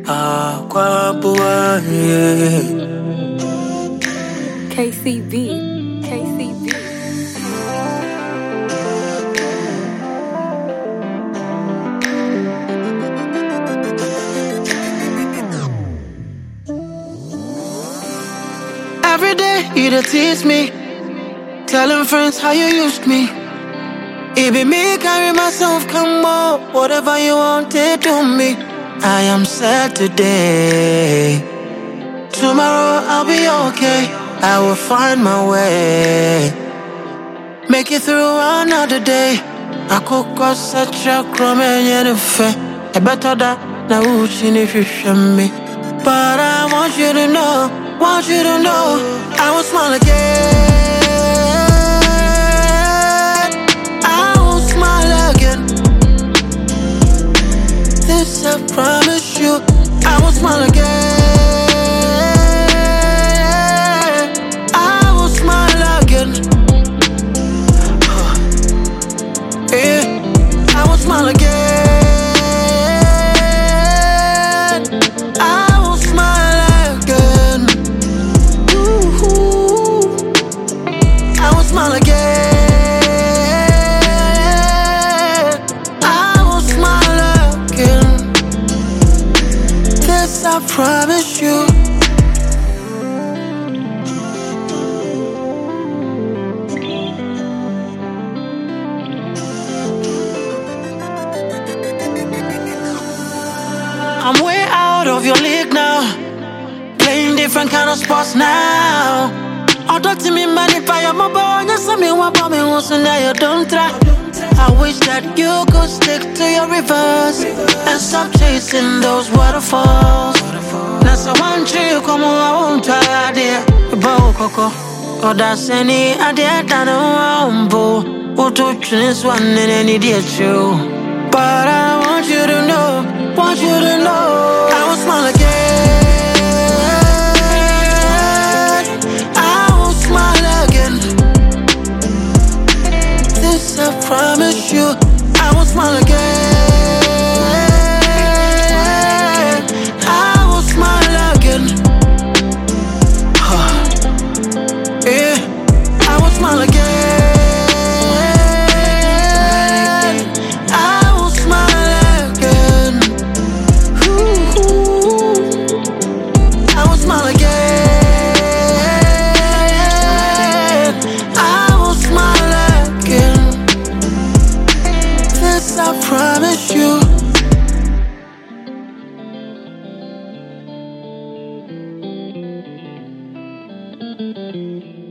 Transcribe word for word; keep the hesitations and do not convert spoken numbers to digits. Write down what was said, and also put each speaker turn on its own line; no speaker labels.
Aquabua, yeah.
K C B, K C B.
Every day you dey tease me, telling friends how you used me. It be me carry myself, come on, whatever you want to do me. I am sad today, tomorrow I'll be okay. I will find my way, make it through another day. I could cause such a crumb and I better that now if you show me. But I want you to know, want you to know, I will smile again. I will smile again. This I promise you, I will smile again. I will smile again. Yeah, I will smile again. I will smile again. Ooh, I will smile again. I will smile again. This I promise you. I'm way out of your league now, playing different kind of sports now. Although to me, man, if I am a boy, you see me want me once and now you don't try. I wish that you could stick to your rivers and stop chasing those waterfalls. That's a one tree, come on, I won't try, dear. Bow coco, or that's any idea that I won't. Who to choose one and any dear true. But I want you to know, want you to know, I will smile again. I will smile again. This I promise you, I will smile again. I will smile again. Yeah, I will smile again. I promise you.